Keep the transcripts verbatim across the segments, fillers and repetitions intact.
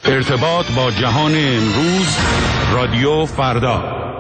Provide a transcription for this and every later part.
ارتباط با جهان امروز، رادیو فردا.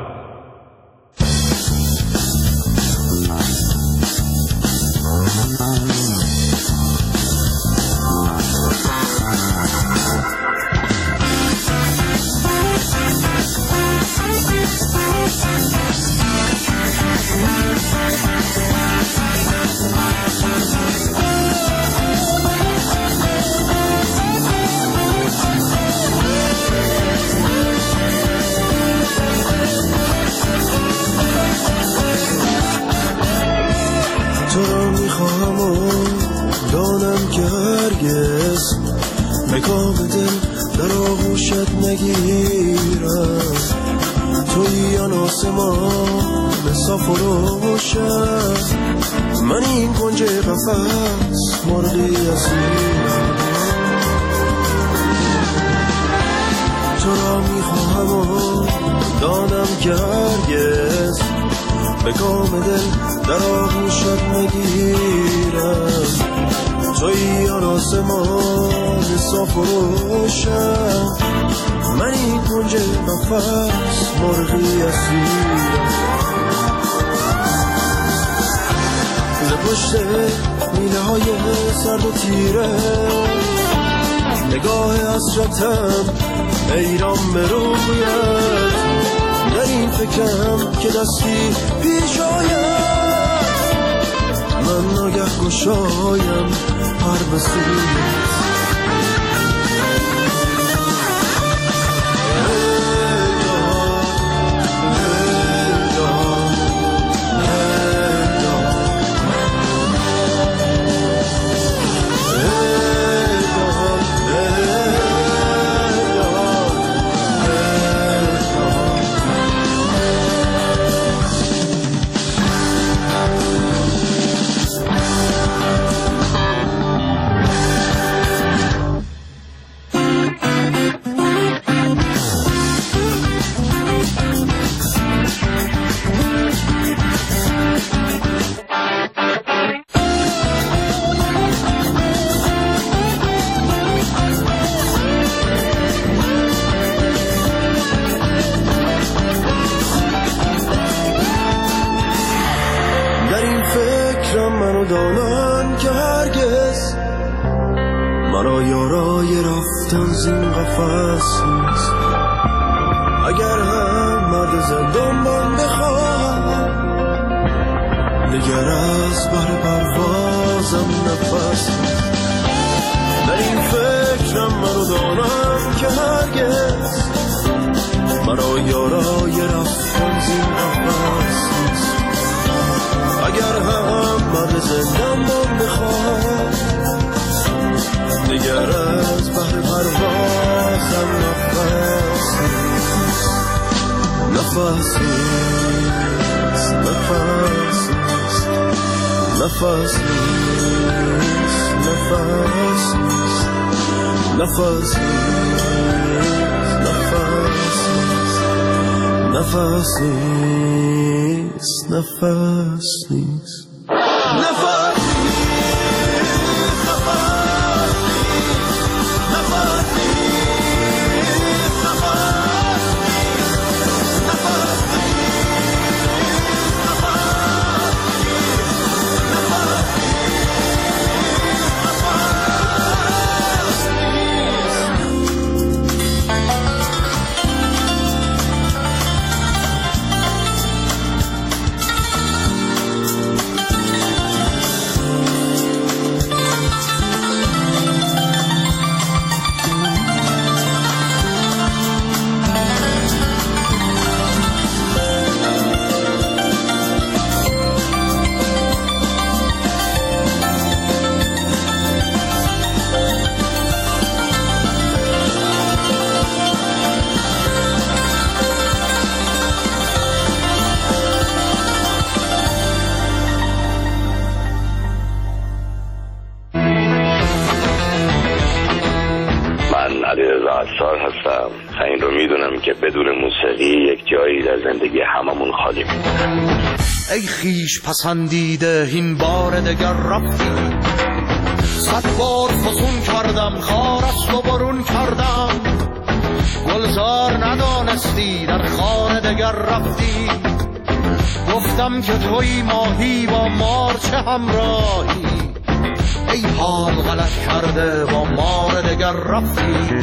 مکام دل در آغوشت نگیرم، توی آن آسمان صاف و روشن، من این کنج قفس مرغی اسیرم. تو را میخواهم و دانم که هرگز مکام دل در آغوشت نگیرم، توی آن آسمان صاف و روشن، من این کنج قفس مرغی اسیرم. ز پشت میله های سرد و تیره نگاه حسرتم حیران به رویت، در این فکرم که دستی پیش آید، من ناگه گشایم پر بسویت. دانم که هرگز مرا یارای رفتن زین قفس نیست، اگر هم مرد زندان من بخواه، دیگر از بر پروازم نفس نیست. در این فکرم مرا دانم که هرگز مرا یارای رفتن زین قفس نیست، اگر هم مرد زندان من بخواد، دیگر از بحر پروازم نفس نیست. نفس نیست، نفس نیست، نفس نیست، نفس نیست، نفس نیست، نفس نیست، نفس نیست. هستم. این رو میدونم که بدون موسیقی یک جایی در زندگی هممون خالی میمونه. ای خیش پسندیده این بار دگر رفتی، صد بار فسون کردم خار است و برون کردم، دگر رفتی، گفتم که توی ماهی با مار چه همراهی، ای حال غلط کرده با مار دگر رفتی.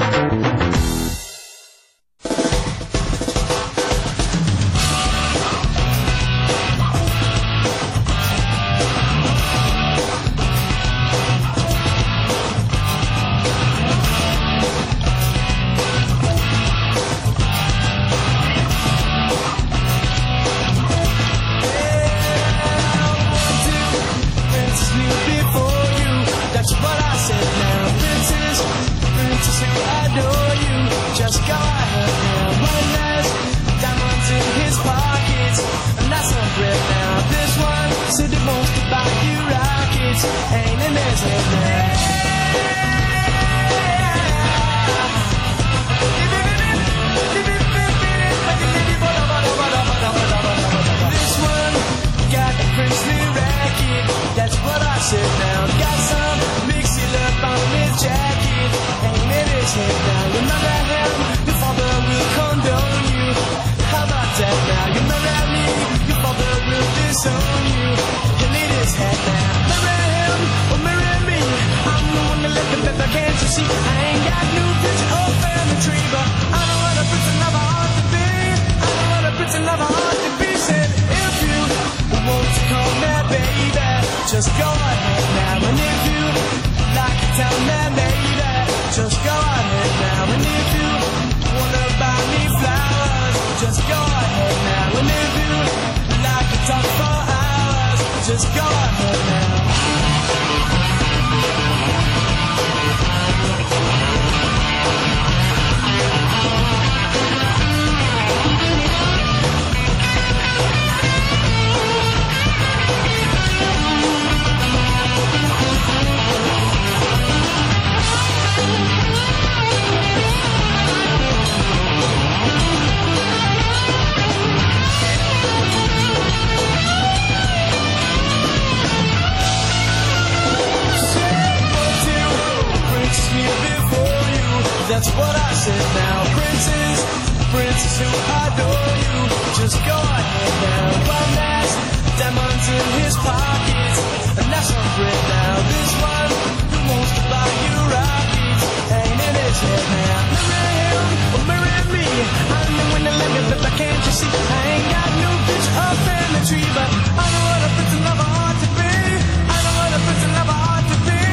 Just go ahead now, and if you like to tell me, baby, just go ahead now, and if you wanna buy me flowers, just go ahead now, and if you like to talk for hours, just go ahead now. That's what I said now, princess, princess who adore you. Just go ahead now, one has diamonds in his pockets, and that's some bread now. This one who wants to buy you rockets, ain't in his head now. Marry him or marry me, I'm the one that let me flip, but can't you see? I ain't got no bitch up in the tree, but I know what a prince and lover ought to be. I know what a prince and lover ought to be.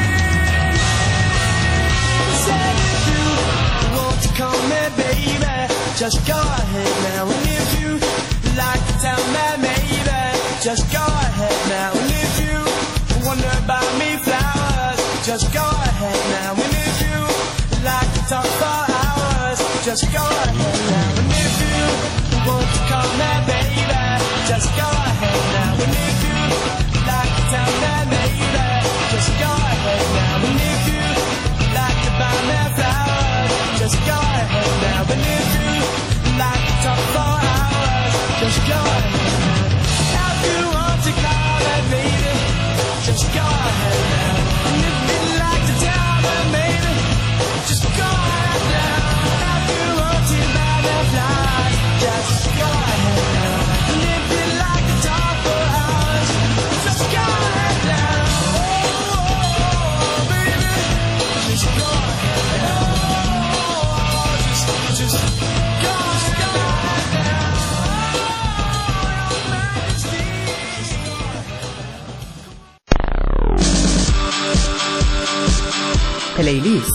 Said if you want to call me baby, just go ahead now, and if you like to tell me maybe, just go ahead now, and if you wonder about me flowers, just go ahead now, and if you like to talk for hours, just go ahead now, and if you want to call me baby, just go ahead now, and if you like to tell me maybe, just go ahead now, and if you like to buy me flowers, just go ahead now, and if you like to talk for hours, just go ahead now. Now if you want to call me baby, just go ahead now, and if you like to tell me maybe, just go ahead now. Now if you want to buy me flowers, just go ahead now, and if you like to talk for hours, just go ahead now. Oh, oh, oh baby, just go ahead now. Just go, go now. پلیلیست.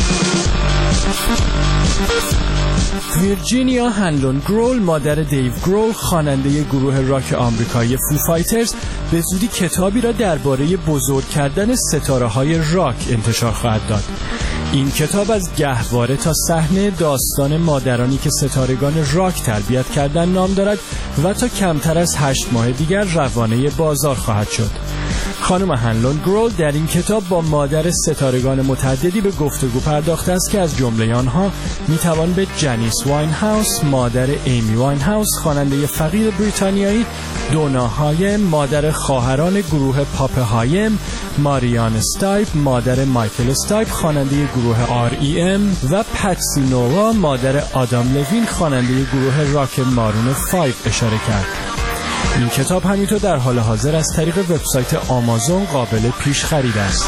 ویرجینیا هنلون گرول، مادر دیو گرول، خواننده گروه راک آمریکایی فو فایترز، به زودی کتابی را درباره بزرگ کردن ستاره‌های راک انتشار خواهد داد. این کتاب از گهواره تا صحنه داستان مادرانی که ستارگان راک تربیت کردن نام دارد و تا کمتر از هشت ماه دیگر روانه بازار خواهد شد. خانم هنلون گرول در این کتاب با مادر ستارگان متعددی به گفتگو پرداخته است که از جمله آنها میتوان به جنیس واین هاوس، مادر ایمی واین هاوس، خواننده فقیر بریتانیایی، دونا هایم، مادر خواهران گروه پاپ هایم ماریان استایپ مادر مایکل استایپ خواننده گروه آر ای ام و پتسی نووا مادر آدام لوین خواننده گروه راک مارون پنج اشاره کرد. این کتاب همینطور در حال حاضر از طریق وبسایت آمازون قابل پیش خرید است.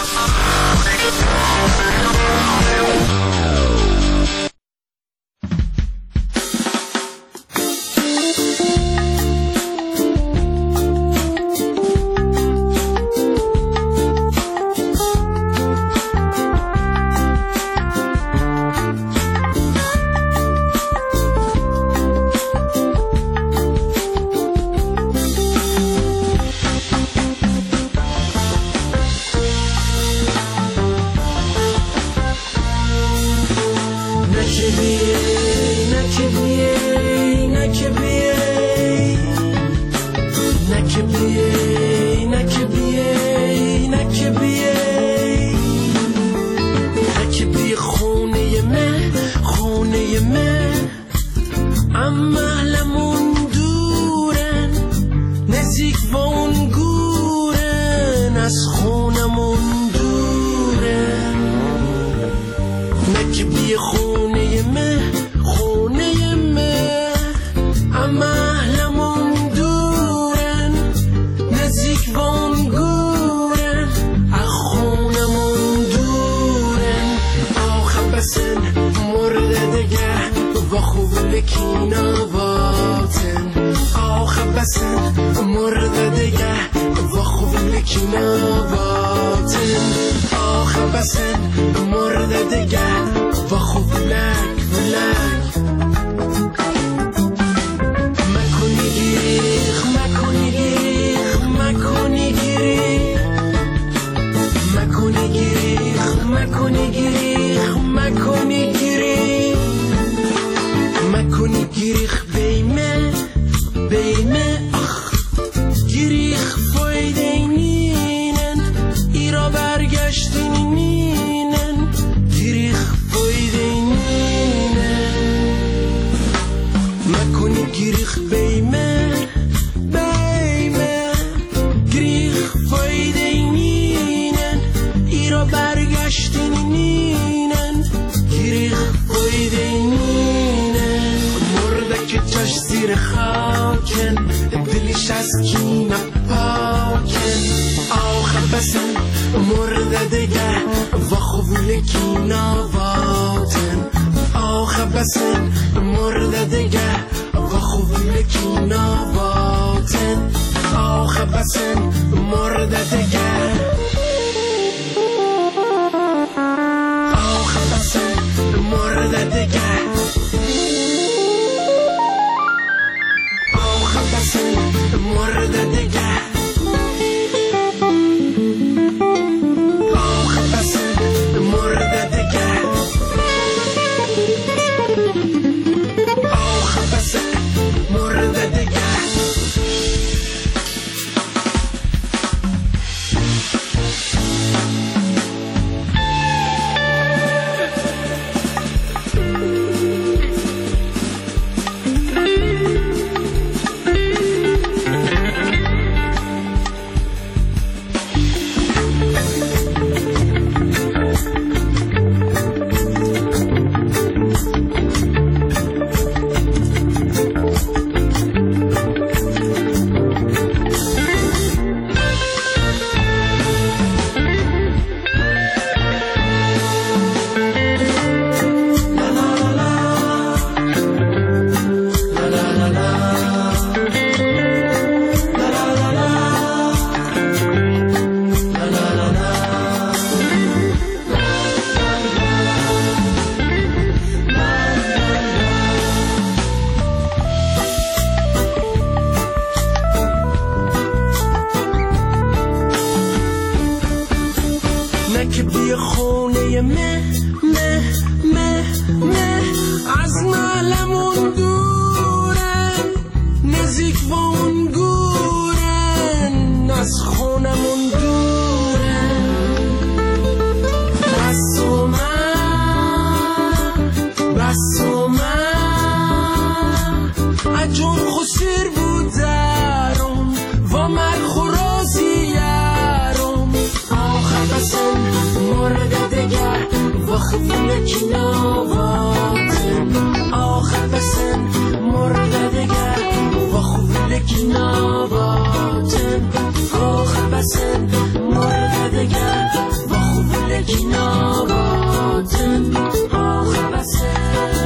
خفلك ناباتن آخر بسن مرده دگر و خفلک ناباتن آخر بسن مرده دگر و خفلک ناباتن آخر بسن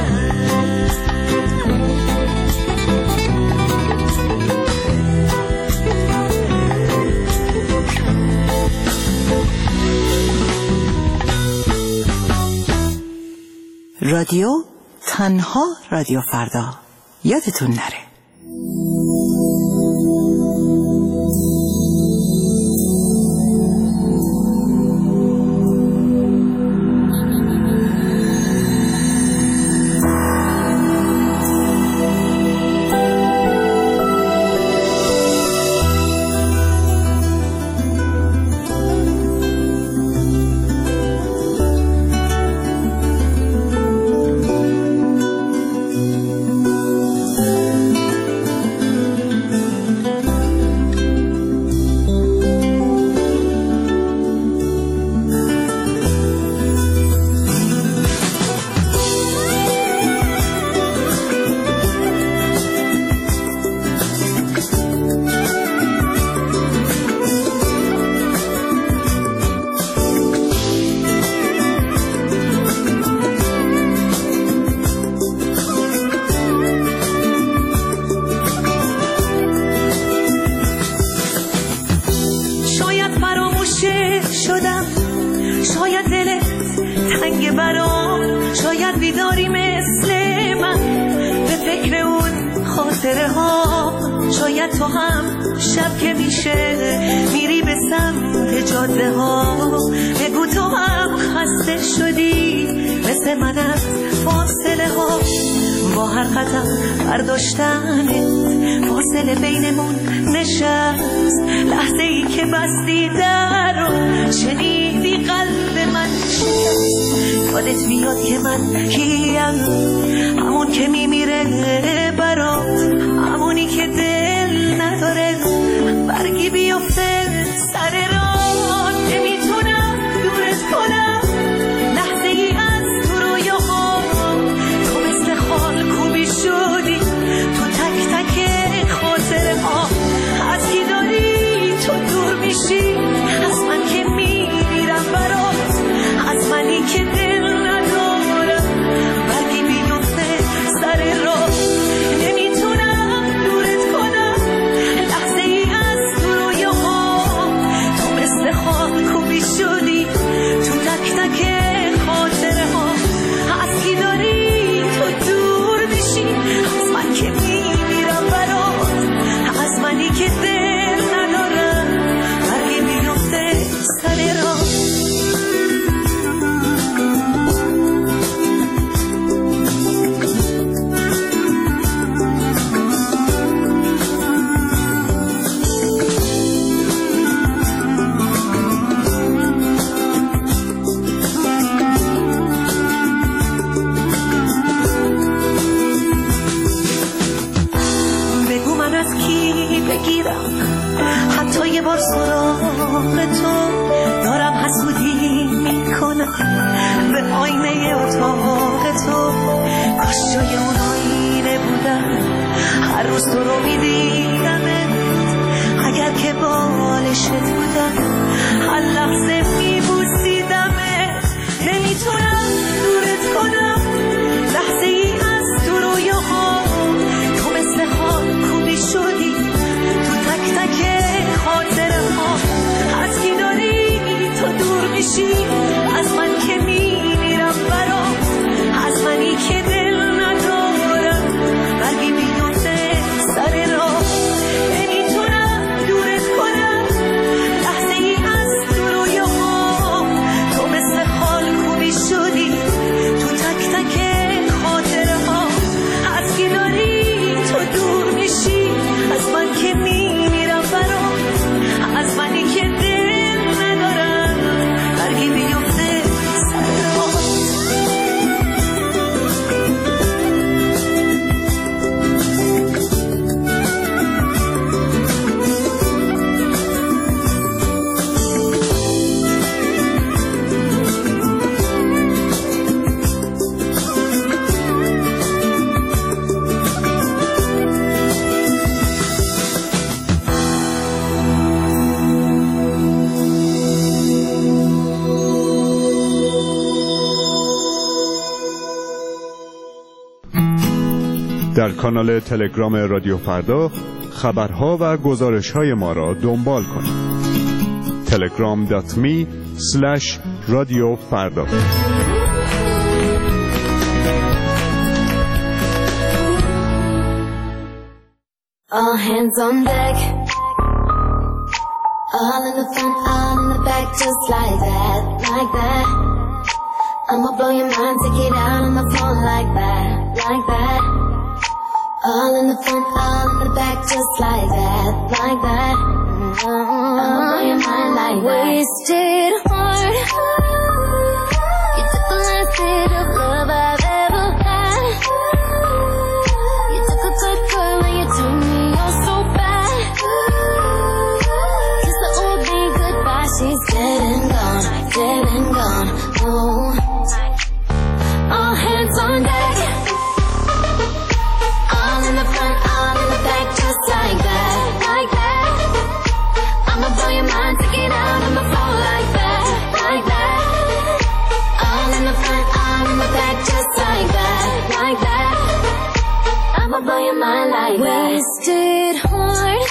رادیو تنها رادیو فردا یادتون نره. شاید تو هم شب که میشه میری به سمت جاده ها بگو تو هم خسته شدی مثل من از فاصله ها با هر قدم برداشتنت فاصله بینمون نشست لحظه ای که بستی در رو شنیدی قلب من شکست یادت میاد که من کیم همون که میمیره برات همونی که دل نداره برگی بیفته سر راه نمیتونم دورت کنم لحظه ای از تو رویاها تو مثل خال کوبی شدی تو تک تک خاطره ها از کی داری تو دور میشی از من که میمیرم برات از منی که دل ندارم برگی بیفته سر راه نمیتونم دورت کنم لحظه ای از تو رویاها تو مثل خال کوبی شدی تو تک تک خاطره ها از کی داری تو دور میشی از من که میمیرم برات از منی که دل ندارم برگی بیفته سر راه بگو من از کی بگیرم حتی یه بار سراغ تو دارم حسودی میکنم به آینه اتاق تو کاش جای اون آینه بودم هر روز تو رو میدیدمت اگر که بالشت بودم هر لحظه میبوسیدمت نمیتونم دورت کنم لحظه ای از تو رویاها تو مثل خال کوبی شدی تو تک تک خاطره ها از کی داری تو دور میشی از من که میمیرم برات از منی که دل ندارم برگی بیفته سر راه نمیتونم دورت کنم لحظه ای از تو رویاها در کانال تلگرام رادیو فردا خبرها و گزارش‌های ما را دنبال کنید. تلگرام دات می اسلش رادیو فردا. All hands on deck. All in the front, all in the back, just like that, like that. I'ma blow your mind, take it out on the floor like that, like that. All in the front, all in the back, just like that, like that. I'ma blow your mind like that. Wasted heart. You took the last bit of love I've ever had. You took a good girl and you turned me on so bad. Kiss the old me goodbye, she's dead and gone, dead and gone. Oh, all hands on deck. All in the front, all in the back, just like that, like that. I'ma blow your mind, take it out on the floor like that, like that. All in the front, all in the back, just like that, like that. I'ma blow your mind like that. Wasted heart.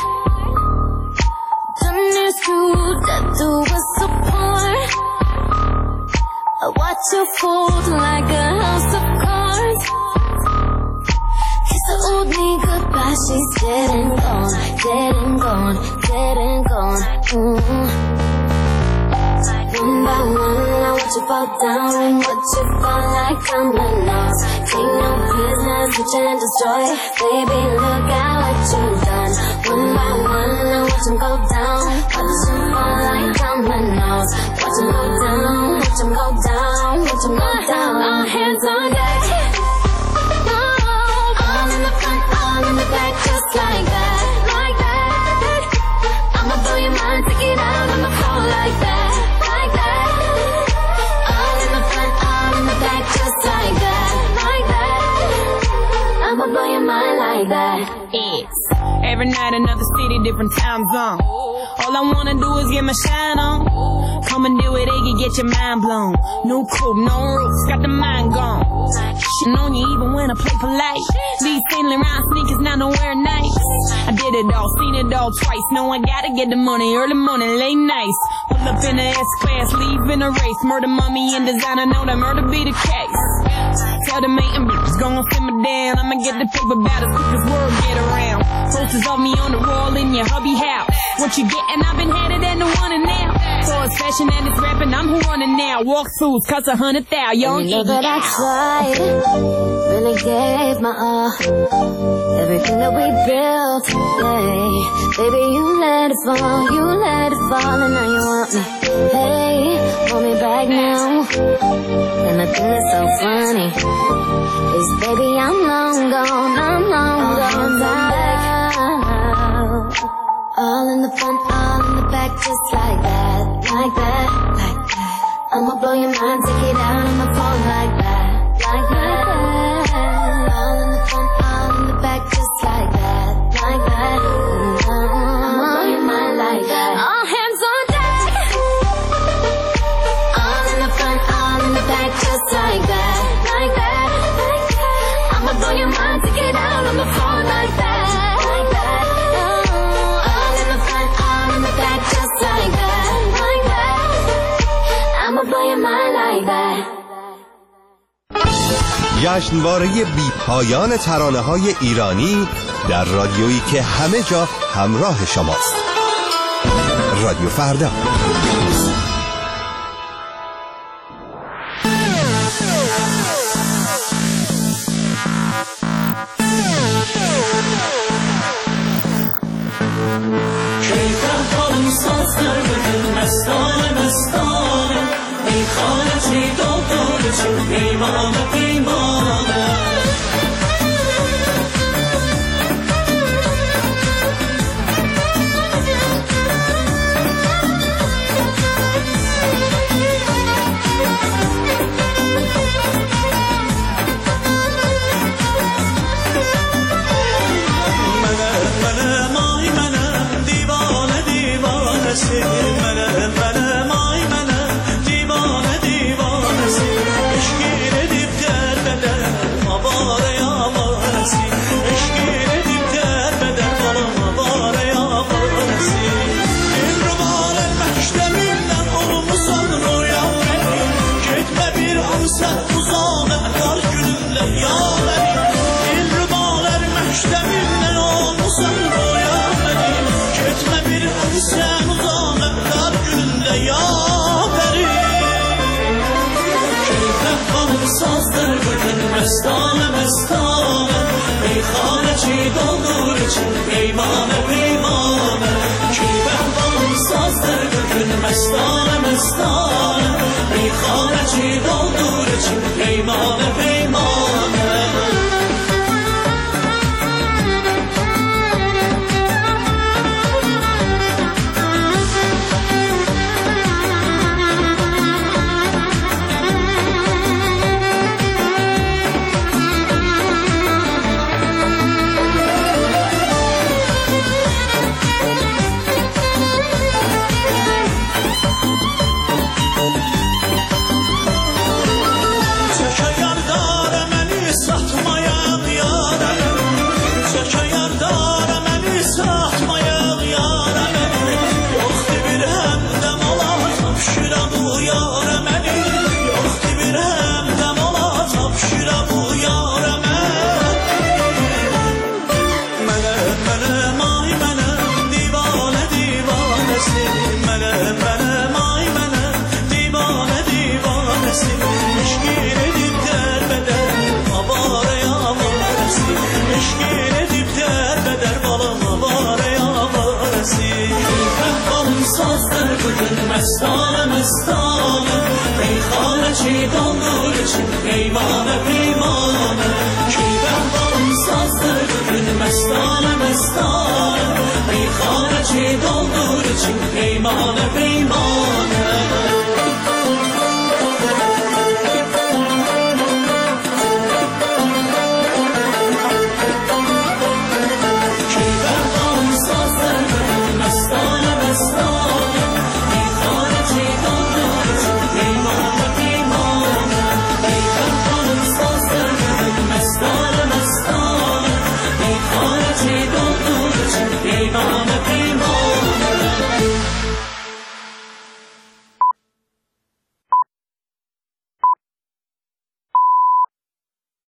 Done this to that do us apart. I watch you fold like a house of cards. Kiss the old me goodbye, she's dead and gone, dead and gone, dead and gone. Mm-hmm. One by one, I watch you fall down and watch you fall like dominoes. Take no prisoners, reach and destroy. Baby, look at what you've done. One by one, I watch them go down, watch them fall like dominoes. Watch them go down, watch them go down, watch them go down. All hands on deck. All in the front, all in the back, just like that, like that. I'ma blow your mind, take it out on the floor like that, like that. All in the front, all in the back, just like that, like that. I'ma blow your mind like that. It's every night another city, different time zone. All I wanna do is get my shine on. Come and do it, they can get your mind blown. No coupe, no roofs, got the mind gone. Shitting on you even when I play polite. These Saint Laurent sneakers, now don't wear nice. I did it all, seen it all twice. No, I gotta get the money, early morning, late nights. Pull up in the S-Class, leave in a race. Murder, mommy, and designer, know that murder be the case. Tell the main bitches gon' simmer down. I'ma get the paper about as quick as word get around. Posters of me on the wall in your hubby house. What you gettin'? I've been headed and the one and now. So it's fashion and it's rapping, I'm who running now. Walk throughs, cost a hundred thou. Young you know that I tried, really gave my all. Everything that we built, hey. Baby, you let it fall, you let it fall, and now you want me. Hey, want me back now. And the thing that's so funny is, baby, I'm long gone, I'm long gone now. All in the front, all in the back, just like that, like that, like that. I'ma blow your mind, take it out on the phone like that, like that. All in the front, all in the back, just like that, like that. I'ma blow your mind like that. All hands on deck. All in the front, all in the back, just like that, like that. I'ma blow your mind, take it out on the phone like that, like that. All in the front, all in the back, just like that, like that. I'ma blow your mind like that. جشنواره بی پایان ترانه‌های ایرانی در رادیویی که همه جا همراه شماست. رادیو فردا. günde yaverim Dilrubalar məktəbimdən olmusan boyaverim Getmə bir hadi sen uzanıp dar günde yaverim Keyfem kanım sazdır bugün mestane mestane Meyxane çi doldur için peymane peymane Keyfem kanım sazdır bugün mestane mestane Meyxane çi doldur için peymane peymane Mestane mestane Meyxane çi doldur için peymane peymane Keyfem balım sazdır bugün mestane mestane Meyxane çi doldur için peymane peymane